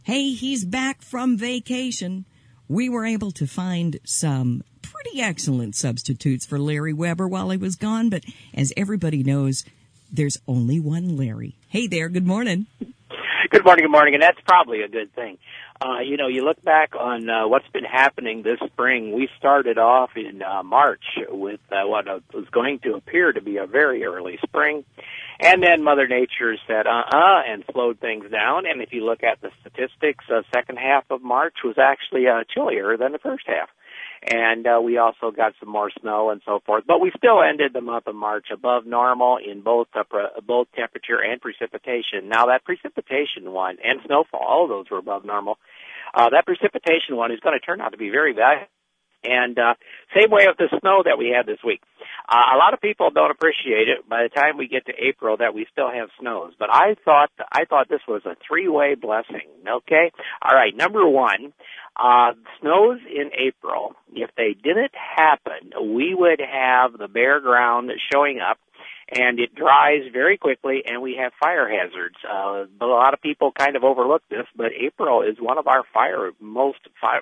Hey, he's back from vacation. We were able to find some pretty excellent substitutes for Larry Weber while he was gone, but as everybody knows, there's only one Larry. Hey there, good morning. Good morning, and that's probably a good thing. You look back on what's been happening this spring. We started off in March with what was going to appear to be a very early spring, and then Mother Nature said, and slowed things down. And if you look at the statistics, the second half of March was actually chillier than the first half. And we also got some more snow and so forth. But we still ended the month of March above normal in both temperature and precipitation. Now, that precipitation one and snowfall, all of those were above normal. That precipitation one is going to turn out to be very valuable. And same way with the snow that we had this week. A lot of people don't appreciate it by the time we get to April that we still have snows. But I thought this was a three-way blessing, okay? All right, number one, snows in April, if they didn't happen, we would have the bare ground showing up, and it dries very quickly, and we have fire hazards. But a lot of people kind of overlook this, but April is one of our month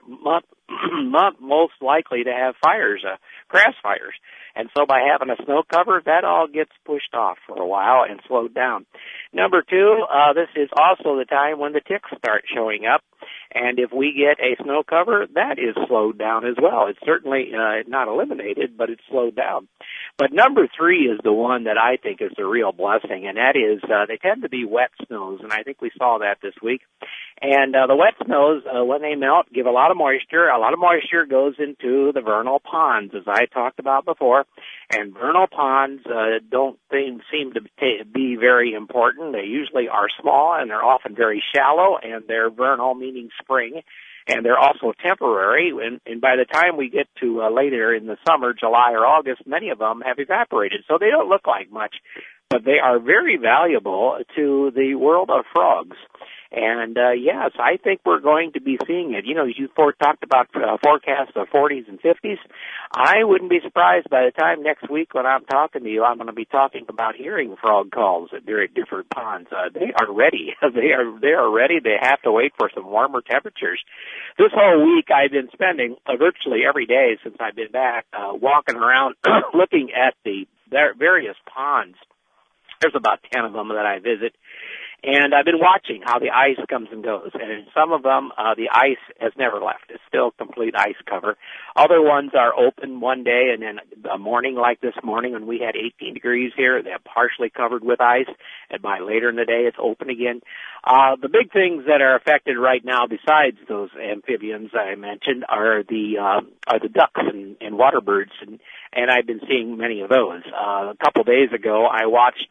most likely to have fires, grass fires. And so by having a snow cover, that all gets pushed off for a while and slowed down. Number two, this is also the time when the ticks start showing up. And if we get a snow cover, that is slowed down as well. It's certainly not eliminated, but it's slowed down. But number three is the one that I think is the real blessing, and that is they tend to be wet snows, and I think we saw that this week. And the wet snows, when they melt, give a lot of moisture. A lot of moisture goes into the vernal ponds, as I talked about before. And vernal ponds don't seem to be very important. They usually are small, and they're often very shallow, and they're vernal, meaning spring. And they're also temporary, and by the time we get to later in the summer, July or August, many of them have evaporated. So they don't look like much, but they are very valuable to the world of frogs. And yes, I think we're going to be seeing it. You know, you talked about forecasts of 40s and 50s. I wouldn't be surprised by the time next week when I'm talking to you, I'm going to be talking about hearing frog calls at very different ponds. They are ready. They are ready. They have to wait for some warmer temperatures. This whole week I've been spending virtually every day since I've been back walking around looking at the various ponds. There's about 10 of them that I visit. And I've been watching how the ice comes and goes. And in some of them, the ice has never left. It's still complete ice cover. Other ones are open one day, and then a morning like this morning when we had 18 degrees here, they're partially covered with ice. And by later in the day, it's open again. The big things that are affected right now, besides those amphibians I mentioned, are the ducks and water birds. And I've been seeing many of those. A couple days ago, I watched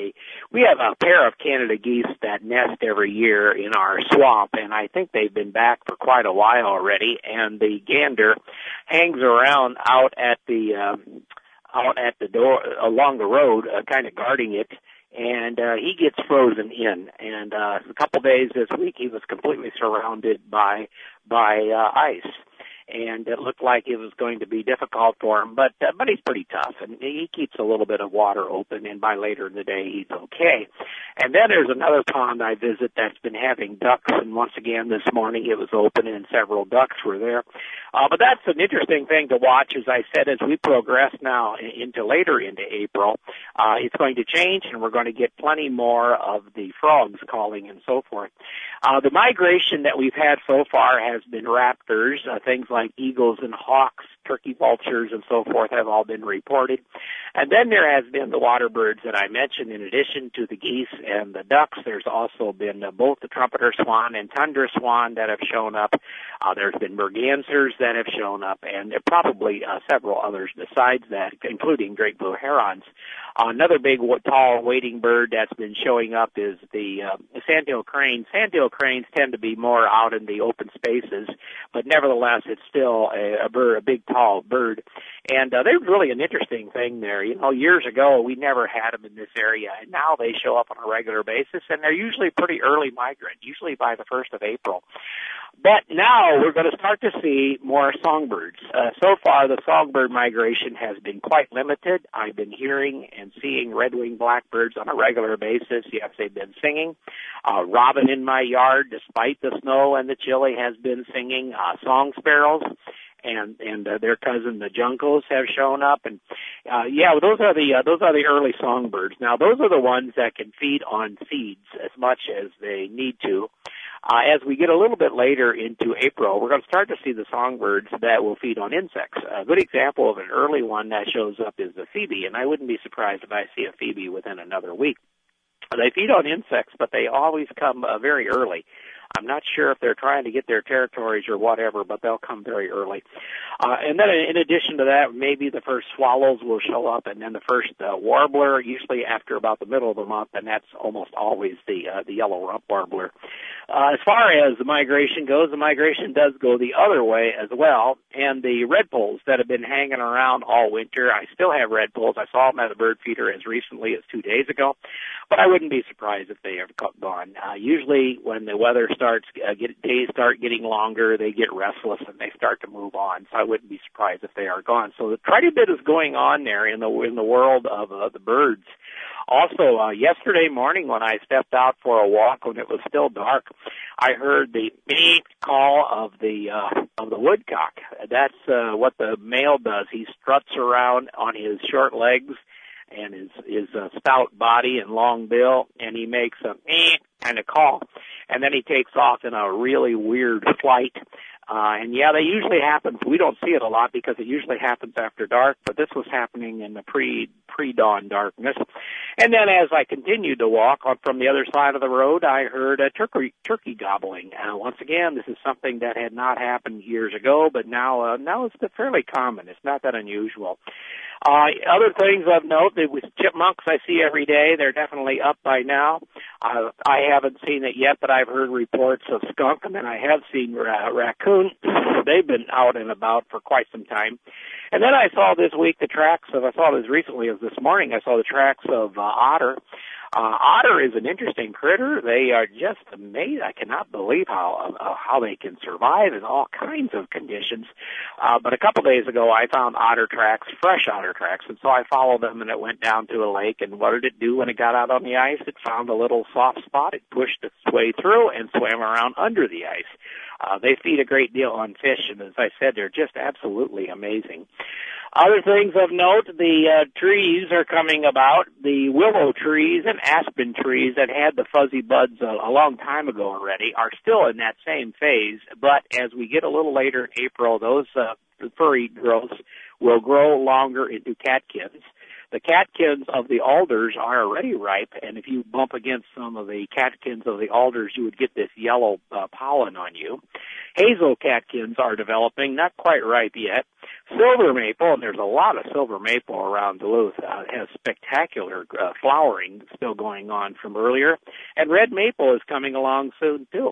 we have a pair of Canada geese that nest every year in our swamp, and I think they've been back for quite a while already, and the gander hangs around out at the door along the road, kind of guarding it, and he gets frozen in. And a couple days this week, he was completely surrounded by ice. And it looked like it was going to be difficult for him, but he's pretty tough, and he keeps a little bit of water open, and by later in the day, he's okay. And then there's another pond I visit that's been having ducks, and once again this morning it was open, and several ducks were there. But that's an interesting thing to watch, as I said, as we progress now later into April. It's going to change, and we're going to get plenty more of the frogs calling and so forth. The migration that we've had so far has been raptors, things like eagles and hawks, turkey vultures, and so forth have all been reported. And then there has been the water birds that I mentioned. In addition to the geese and the ducks, there's also been both the trumpeter swan and tundra swan that have shown up. There's been mergansers that have shown up, and there are probably several others besides that, including great blue herons. Another big, tall, wading bird that's been showing up is the sandhill crane. Sandhill cranes tend to be more out in the open spaces, but nevertheless, it's still a big, tall bird. And they're really an interesting thing there. You know, years ago, we never had them in this area, and now they show up on a regular basis, and they're usually pretty early migrant, usually by the 1st of April. But now we're going to start to see more songbirds. So far, the songbird migration has been quite limited. I've been hearing and seeing red-winged blackbirds on a regular basis. Yes, they've been singing. Robin in my yard, despite the snow and the chili, has been singing. Song sparrows and their cousin the juncos have shown up, and those are the early songbirds. Now those are the ones that can feed on seeds as much as they need to. As we get a little bit later into April, we're going to start to see the songbirds that will feed on insects. A good example of an early one that shows up is the phoebe, and I wouldn't be surprised if I see a phoebe within another week. They feed on insects, but they always come very early. I'm not sure if they're trying to get their territories or whatever, but they'll come very early. And then in addition to that, maybe the first swallows will show up, and then the first warbler, usually after about the middle of the month, and that's almost always the yellow rump warbler. As far as the migration goes, the migration does go the other way as well, and the redpolls that have been hanging around all winter, I still have redpolls. I saw them at the bird feeder as recently as 2 days ago, but I wouldn't be surprised if they have gone. Usually when the weather days start getting longer, they get restless and they start to move on. So I wouldn't be surprised if they are gone. So quite a bit is going on there in the world of the birds. Also, yesterday morning when I stepped out for a walk when it was still dark, I heard the meek call of the woodcock. That's what the male does. He struts around on his short legs and his stout body and long bill, and he makes a kind of call. And then he takes off in a really weird flight. They usually happen. We don't see it a lot because it usually happens after dark, but this was happening in the pre-dawn darkness. And then as I continued to walk from the other side of the road, I heard a turkey gobbling. Once again, this is something that had not happened years ago, but now it's fairly common. It's not that unusual. Other things of note, the chipmunks I see every day, they're definitely up by now. I haven't seen it yet, but I've heard reports of skunk, and then I have seen raccoon. They've been out and about for quite some time. And then I saw this week I saw this recently as this morning, I saw the tracks of otter. Otter is an interesting critter. They are just amazing. I cannot believe how they can survive in all kinds of conditions. But a couple days ago, I found fresh otter tracks, and so I followed them, and it went down to a lake. And what did it do when it got out on the ice? It found a little soft spot. It pushed its way through and swam around under the ice. They feed a great deal on fish, and as I said, they're just absolutely amazing. Other things of note, the trees are coming about. The willow trees and aspen trees that had the fuzzy buds a long time ago already are still in that same phase, but as we get a little later in April, those furry growths will grow longer into catkins. The catkins of the alders are already ripe, and if you bump against some of the catkins of the alders, you would get this yellow pollen on you. Hazel catkins are developing, not quite ripe yet. Silver maple, and there's a lot of silver maple around Duluth, has spectacular flowering still going on from earlier. And red maple is coming along soon, too.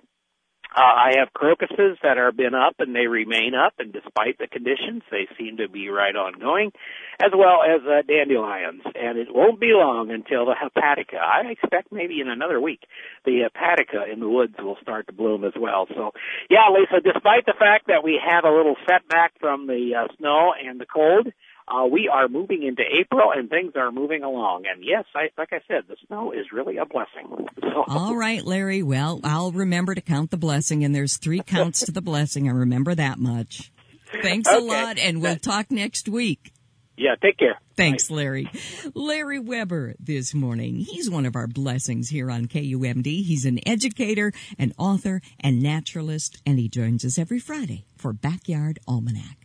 I have crocuses that have been up, and they remain up, and despite the conditions, they seem to be right on going, as well as dandelions. And it won't be long until the hepatica. I expect maybe in another week, the hepatica in the woods will start to bloom as well. So, yeah, Lisa, despite the fact that we had a little setback from the snow and the cold, we are moving into April, and things are moving along. And yes, like I said, the snow is really a blessing. So. All right, Larry. Well, I'll remember to count the blessing, and there's 3 counts to the blessing. I remember that much. Thanks a lot, and we'll talk next week. Yeah, take care. Thanks, Larry. Larry Weber this morning. He's one of our blessings here on KUMD. He's an educator, an author, and naturalist, and he joins us every Friday for Backyard Almanac.